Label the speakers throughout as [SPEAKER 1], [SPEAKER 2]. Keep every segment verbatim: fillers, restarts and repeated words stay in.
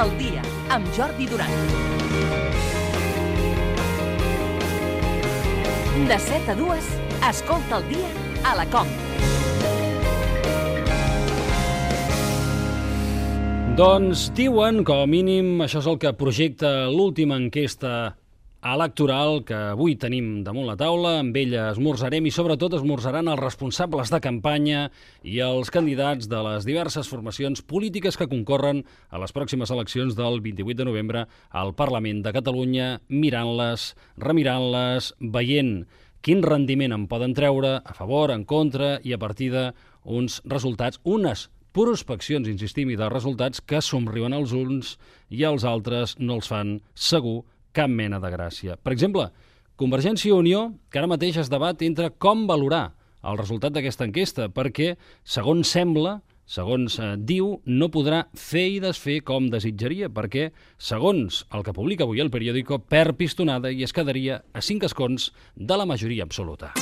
[SPEAKER 1] El dia, amb Jordi Durant. De set a dues, escolta el dia a la COM.
[SPEAKER 2] Doncs diuen, com a mínim, això és el que projecta l'última enquesta electoral que avui tenim damunt la taula. Amb ella esmorzarem i sobretot esmorzaran els responsables de campanya i els candidats de les diverses formacions polítiques que concorren a les pròximes eleccions del vint-i-vuit de novembre al Parlament de Catalunya, mirant-les, remirant-les, veient quin rendiment en poden treure, a favor, en contra, i a partir d'uns resultats, unes prospeccions, insistim, i de resultats que somriuen als uns i als altres no els fan, segur, cap mena de gràcia. Per exemple, Convergència i Unió, que ara mateix es debat entre com valorar el resultat d'aquesta enquesta, perquè, segons sembla, segons eh, diu, no podrà fer i desfer com desitjaria, perquè, segons el que publica avui el periòdico, perd pistonada i es quedaria a cinc escons de la majoria absoluta.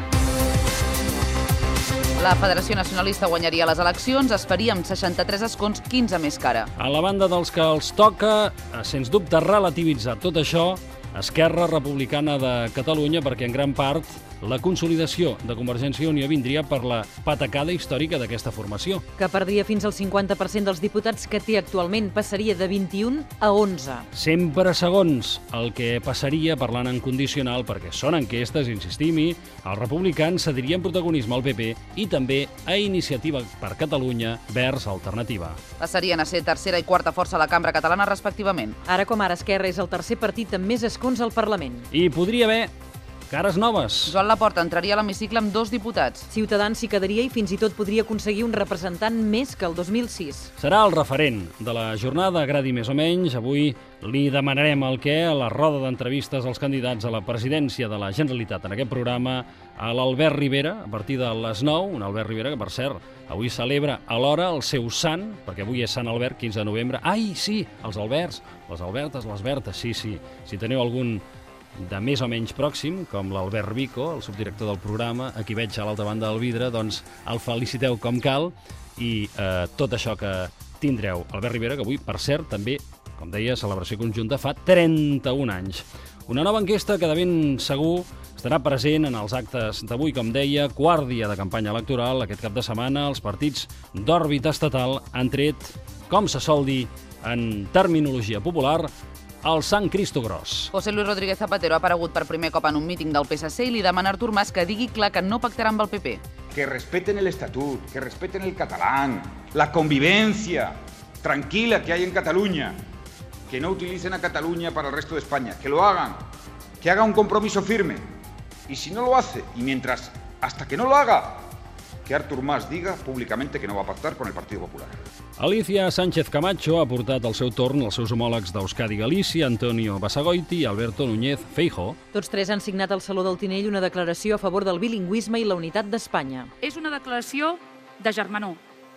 [SPEAKER 3] La Federació Nacionalista guanyaria les eleccions, es faria amb seixanta-tres escons, quinze més que ara.
[SPEAKER 2] A la banda dels que els toca, sens dubte, relativitzar tot això, Esquerra Republicana de Catalunya, perquè en gran part la consolidació de Convergència i Unió vindria per la patacada històrica d'aquesta formació.
[SPEAKER 4] Que perdria fins al cinquanta per cent dels diputats que té actualment, passaria de vint-i-un a onze.
[SPEAKER 2] Sempre segons el que passaria parlant en condicional, perquè són enquestes, insistim-hi, els republicans cedirien protagonisme al P P i també a Iniciativa per Catalunya vers Alternativa.
[SPEAKER 3] Passarien a ser tercera i quarta força a la cambra catalana, respectivament.
[SPEAKER 4] Ara com ara, Esquerra és el tercer partit amb més escons al Parlament.
[SPEAKER 2] I podria haver cares noves.
[SPEAKER 3] Joan Laporta entraria a l'hemicicle amb dos diputats.
[SPEAKER 4] Ciutadans s'hi quedaria i fins i tot podria aconseguir un representant més que el dos mil sis.
[SPEAKER 2] Serà el referent de la jornada, agradi més o menys. Avui li demanarem el què a la roda d'entrevistes als candidats a la presidència de la Generalitat en aquest programa, a l'Albert Rivera, a partir de les nou, un Albert Rivera que, per cert, avui celebra alhora el seu sant, perquè avui és Sant Albert, quinze de novembre. Ai, sí, els Alberts, les Albertes, les Bertes, sí, sí. Si teniu algun de més o menys pròxim, com l'Albert Vico, el subdirector del programa, a qui veig a l'altra banda del vidre, doncs el feliciteu com cal i eh, tot això que tindreu. Albert Rivera, que avui, per cert, també, com deia, celebració conjunta fa trenta-un anys. Una nova enquesta que de ben segur estarà present en els actes d'avui, com deia, quart dia de campanya electoral. Aquest cap de setmana els partits d'òrbita estatal han tret, com se sol dir en terminologia popular, el Sant Cristo Gros.
[SPEAKER 3] José Luis Rodríguez Zapatero ha aparegut per primer cop en un míting del P S C i li demana a Artur Mas que digui clar que no pactarà amb el P P.
[SPEAKER 5] Que respeten el estatut, que respeten el catalán, la convivencia tranquila que hay en Cataluña, que no utilicen a Cataluña para el resto de España, que lo hagan, que haga un compromiso firme. Y si no lo hace, y mientras, hasta que no lo haga, que Artur Mas diga públicamente que no va a pactar con el Partido Popular.
[SPEAKER 2] Alicia Sánchez Camacho ha portat al seu torn els seus homòlegs d'Euskadi Galícia, Antonio Basagoiti i Alberto Núñez Feijóo.
[SPEAKER 4] Tots tres han signat al Saló del Tinell una declaració a favor del bilingüisme i la unitat d'Espanya.
[SPEAKER 6] És una declaració de germanor.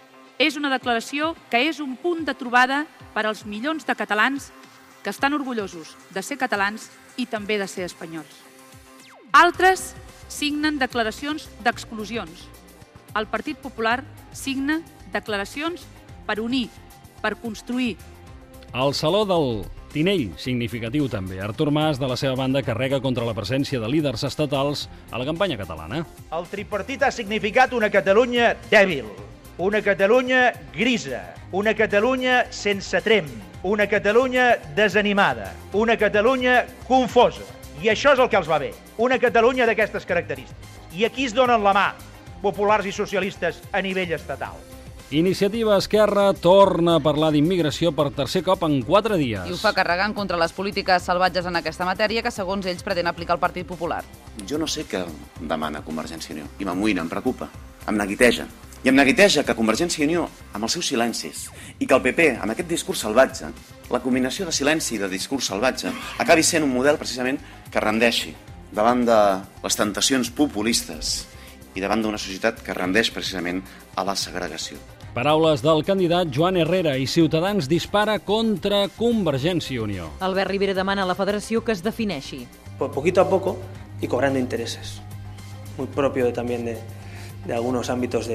[SPEAKER 6] És una declaració que és un punt de trobada per als milions de catalans que estan orgullosos de ser catalans i també de ser espanyols. Altres signen declaracions d'exclusions. El Partit Popular signa declaracions per unir, per construir.
[SPEAKER 2] Al Saló del Tinell, significatiu també. Artur Mas, de la seva banda, carrega contra la presència de líders estatals a la campanya catalana.
[SPEAKER 7] El tripartit ha significat una Catalunya dèbil, una Catalunya grisa, una Catalunya sense trem, una Catalunya desanimada, una Catalunya confosa. I això és el que els va bé, una Catalunya d'aquestes característiques. I aquí es donen la mà populars i socialistes a nivell estatal.
[SPEAKER 2] Iniciativa Esquerra torna a parlar d'immigració per tercer cop en quatre dies.
[SPEAKER 3] I ho fa carregant contra les polítiques salvatges en aquesta matèria que, segons ells, pretén aplicar el Partit Popular.
[SPEAKER 8] Jo no sé què demana Convergència i Unió. I m'amoïna, em preocupa, em neguiteja. I em neguiteja que Convergència i Unió, amb els seus silencis, i que el P P, amb aquest discurs salvatge, la combinació de silenci i de discurs salvatge, acabi sent un model precisament que rendeixi davant de les tentacions populistes i davant d'una societat que rendeix precisament a la segregació.
[SPEAKER 2] Paraules del candidat Joan Herrera i Ciutadans dispara contra Convergència i Unió.
[SPEAKER 4] Albert Rivera demana a la Federació que es defineixi.
[SPEAKER 9] Pues poquito a poco y cobrando intereses. Muy propio también de, de algunos ámbitos de